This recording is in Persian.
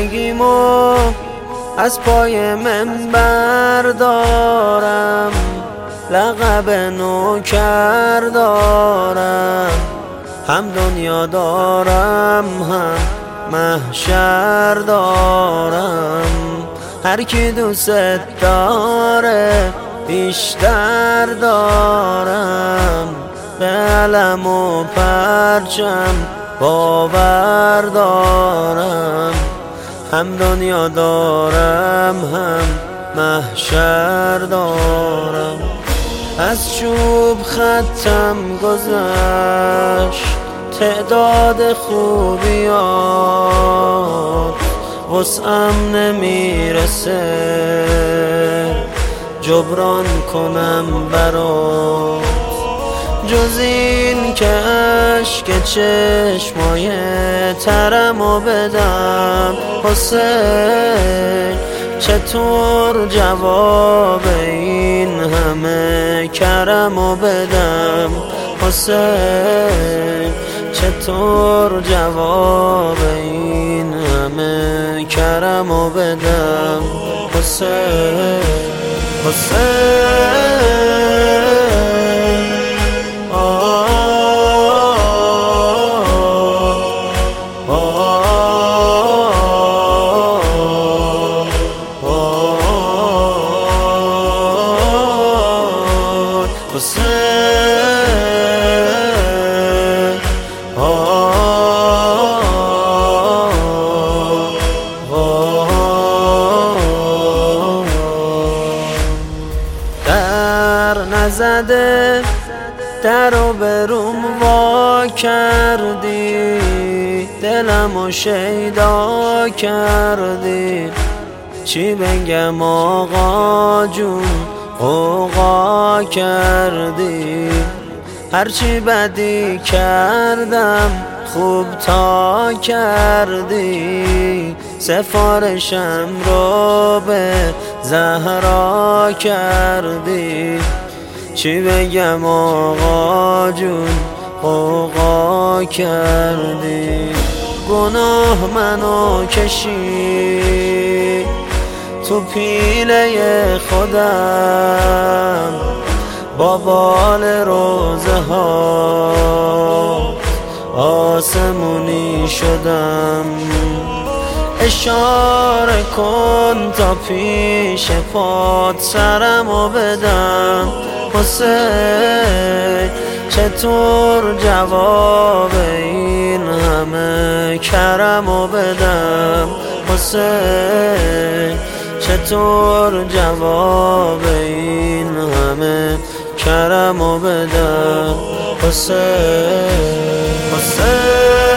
زندگیمو از پای منبر دارم، لقب نوکر دارم، هم دنیا دارم هم محشر دارم. هر کی دوست داره بیشتر دارم، به علم و پرچم باور دارم، هم دنیا دارم هم محشر دارم. از چوب ختم گذشت تعداد خوبیات، وسعم نمیرسه جبران کنم برات، جز این که عشق چشمای ترمو بدم. حسین چطور جواب این همه کرمو بدم؟ حسین چطور جواب این همه کرمو بدم؟ حسین نزده درو بروم وا کردی، دلمو شیدا کردی. چی بگم آقا جون غوغا کردی، هرچی بدی کردم خوب تا کردی. سفارشم رو به زهرا کردی. چی بگم آقا جون غوغا کردی. گناه منو کشی تو پیله خودم، با بال روزه ها آسمونی شدم. اشاره کن تا پیش پات سرمو بدم. حسین چطور جواب این همه کرمو بدم؟ حسین چطور جواب این همه کرمو بدم؟ حسین